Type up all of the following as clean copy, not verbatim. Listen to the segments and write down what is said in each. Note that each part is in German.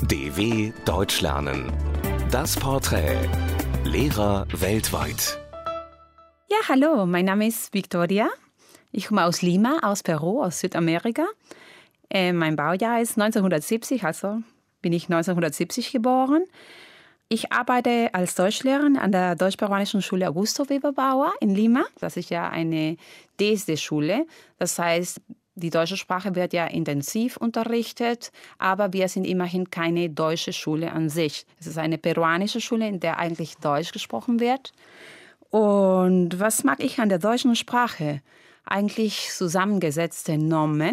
DW Deutsch lernen. Das Porträt. Lehrer weltweit. Ja, hallo, mein Name ist Victoria. Ich komme aus Lima, aus Peru, aus Südamerika. Mein Baujahr ist 1970, also bin ich 1970 geboren. Ich arbeite als Deutschlehrerin an der Deutsch-Peruanischen Schule Augusto Weber-Bauer in Lima. Das ist ja eine DSD-Schule. Das heißt, die deutsche Sprache wird ja intensiv unterrichtet, aber wir sind immerhin keine deutsche Schule an sich. Es ist eine peruanische Schule, in der eigentlich Deutsch gesprochen wird. Und was mag ich an der deutschen Sprache? Eigentlich zusammengesetzte Nomen.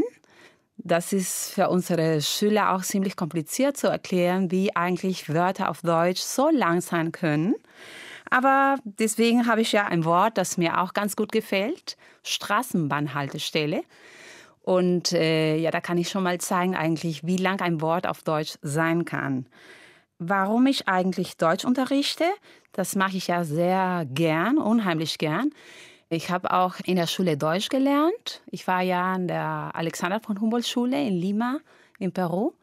Das ist für unsere Schüler auch ziemlich kompliziert zu erklären, wie eigentlich Wörter auf Deutsch so lang sein können. Aber deswegen habe ich ja ein Wort, das mir auch ganz gut gefällt, Straßenbahnhaltestelle. Und da kann ich schon mal zeigen eigentlich, wie lang ein Wort auf Deutsch sein kann. Warum ich eigentlich Deutsch unterrichte, das mache ich ja sehr gern, unheimlich gern. Ich habe auch in der Schule Deutsch gelernt. Ich war ja an der Alexander von Humboldt-Schule in Lima, in Peru.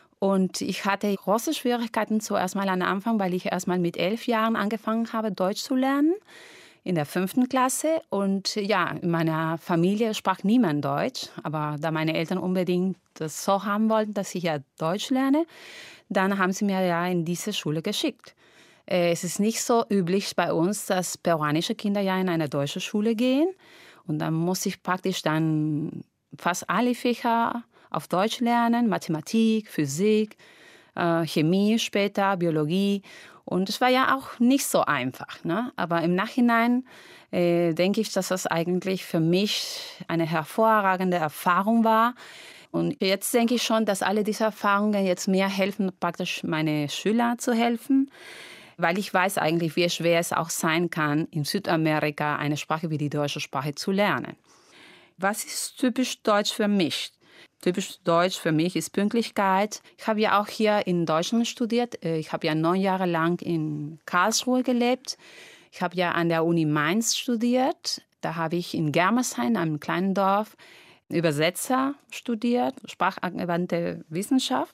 Und ich hatte große Schwierigkeiten zuerst mal am Anfang, weil ich erst mal mit 11 Jahren angefangen habe, Deutsch zu lernen, in der 5. Klasse. Und ja, in meiner Familie sprach niemand Deutsch. Aber da meine Eltern unbedingt das so haben wollten, dass ich ja Deutsch lerne, dann haben sie mir ja in diese Schule geschickt. Es ist nicht so üblich bei uns, dass peruanische Kinder ja in eine deutsche Schule gehen. Und dann muss ich praktisch dann fast alle Fächer auf Deutsch lernen. Mathematik, Physik, Chemie später, Biologie. Und es war ja auch nicht so einfach, ne? Aber im Nachhinein denke ich, dass das eigentlich für mich eine hervorragende Erfahrung war. Und jetzt denke ich schon, dass alle diese Erfahrungen jetzt mir helfen, praktisch meine Schüler zu helfen. Weil ich weiß eigentlich, wie schwer es auch sein kann, in Südamerika eine Sprache wie die deutsche Sprache zu lernen. Was ist typisch deutsch für mich? Typisch deutsch für mich ist Pünktlichkeit. Ich habe ja auch hier in Deutschland studiert. Ich habe ja 9 Jahre lang in Karlsruhe gelebt. Ich habe ja an der Uni Mainz studiert. Da habe ich in Germersheim, einem kleinen Dorf, Übersetzer studiert, sprachangewandte Wissenschaft.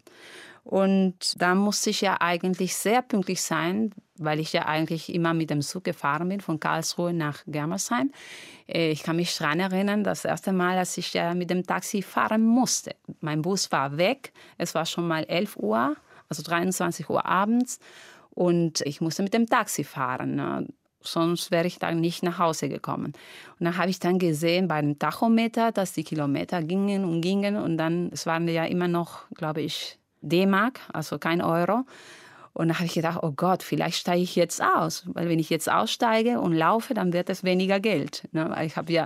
Und da musste ich ja eigentlich sehr pünktlich sein, weil ich ja eigentlich immer mit dem Zug gefahren bin, von Karlsruhe nach Germersheim. Ich kann mich daran erinnern, das erste Mal, als ich ja mit dem Taxi fahren musste. Mein Bus war weg, es war schon mal 11 Uhr, also 23 Uhr abends. Und ich musste mit dem Taxi fahren, ne? Sonst wäre ich dann nicht nach Hause gekommen. Und dann habe ich dann gesehen bei dem Tachometer, dass die Kilometer gingen und dann, es waren ja immer noch, glaube ich, D-Mark, also kein Euro. Und da habe ich gedacht, oh Gott, vielleicht steige ich jetzt aus. Weil wenn ich jetzt aussteige und laufe, dann wird es weniger Geld. Ne?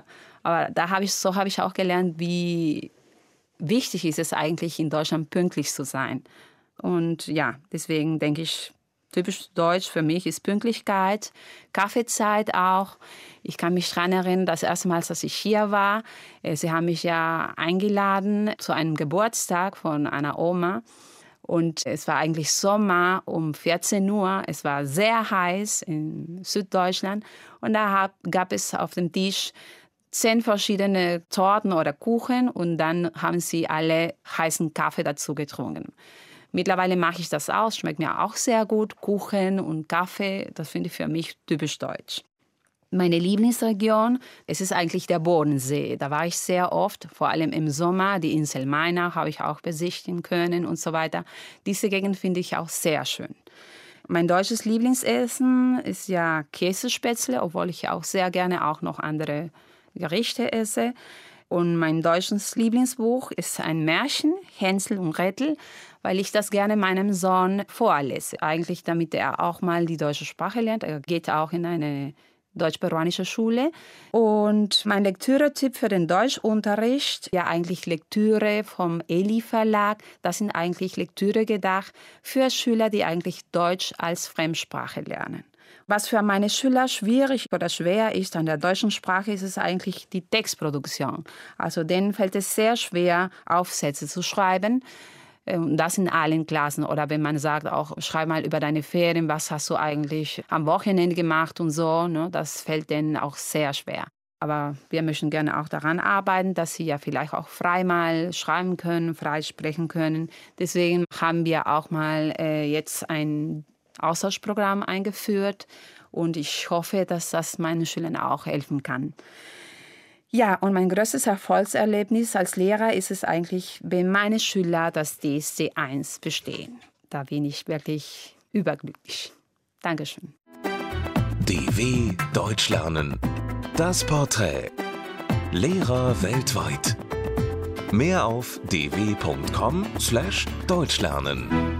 Aber da habe ich auch gelernt, wie wichtig ist es eigentlich, in Deutschland pünktlich zu sein. Und ja, deswegen denke ich, typisch deutsch für mich ist Pünktlichkeit, Kaffeezeit auch. Ich kann mich daran erinnern, das erste Mal, als ich hier war, sie haben mich ja eingeladen zu einem Geburtstag von einer Oma. Und es war eigentlich Sommer um 14 Uhr. Es war sehr heiß in Süddeutschland. Und da gab es auf dem Tisch 10 verschiedene Torten oder Kuchen. Und dann haben sie alle heißen Kaffee dazu getrunken. Mittlerweile mache ich das auch, schmeckt mir auch sehr gut. Kuchen und Kaffee, das finde ich für mich typisch deutsch. Meine Lieblingsregion, es ist eigentlich der Bodensee. Da war ich sehr oft, vor allem im Sommer. Die Insel Mainau habe ich auch besichtigen können und so weiter. Diese Gegend finde ich auch sehr schön. Mein deutsches Lieblingsessen ist ja Käsespätzle, obwohl ich auch sehr gerne auch noch andere Gerichte esse. Und mein deutsches Lieblingsbuch ist ein Märchen, Hänsel und Gretel, weil ich das gerne meinem Sohn vorlese. Eigentlich, damit er auch mal die deutsche Sprache lernt. Er geht auch in eine deutsch-peruanische Schule. Und mein Lektüre-Tipp für den Deutschunterricht, ja eigentlich Lektüre vom Eli Verlag. Das sind eigentlich Lektüre gedacht für Schüler, die eigentlich Deutsch als Fremdsprache lernen. Was für meine Schüler schwierig oder schwer ist an der deutschen Sprache, ist es eigentlich die Textproduktion. Also denen fällt es sehr schwer, Aufsätze zu schreiben. Das in allen Klassen. Oder wenn man sagt, auch schreib mal über deine Ferien, was hast du eigentlich am Wochenende gemacht und so. Ne? Das fällt denen auch sehr schwer. Aber wir möchten gerne auch daran arbeiten, dass sie ja vielleicht auch frei mal schreiben können, frei sprechen können. Deswegen haben wir auch mal jetzt ein Austauschprogramm eingeführt und ich hoffe, dass das meinen Schülern auch helfen kann. Ja, und mein größtes Erfolgserlebnis als Lehrer ist es eigentlich, wenn meine Schüler das DSC 1 bestehen. Da bin ich wirklich überglücklich. Dankeschön. DW Deutsch lernen. Das Porträt. Lehrer weltweit. Mehr auf dw.com/deutschlernen.